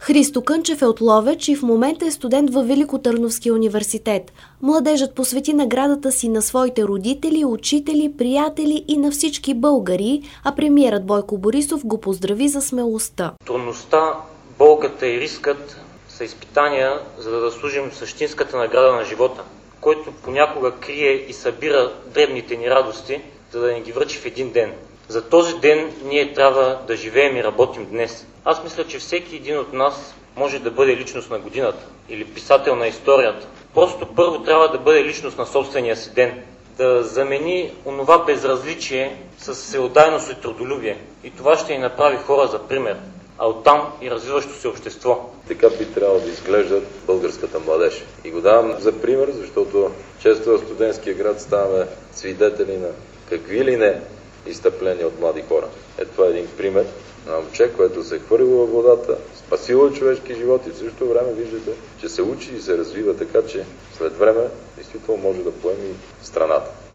Христо Кънчев е от Ловеч и в момента е студент във Великотърновския университет. Младежът посвети наградата си на своите родители, учители, приятели и на всички българи, а премиерът Бойко Борисов го поздрави за смелостта. Трудността, болката и рискът са изпитания, за да заслужим същинската награда на живота, който понякога крие и събира дребните ни радости, за да ни ги връчи в един ден. За този ден ние трябва да живеем и работим днес. Аз мисля, че всеки един от нас може да бъде личност на годината или писател на историята. Просто първо трябва да бъде личност на собствения си ден. Да замени онова безразличие с всеотдайност и трудолюбие. И това ще ни направи хора за пример, а оттам и развиващо се общество. Така би трябвало да изглеждат българската младеж. И го давам за пример, защото често в студентския град ставаме свидетели на какви ли не изстъпления от млади хора. Това е един пример на момче, което се е хвърлило във водата, спасило човешки живот и в същото време виждате, че се учи и се развива така, че след време действително може да поеми страната.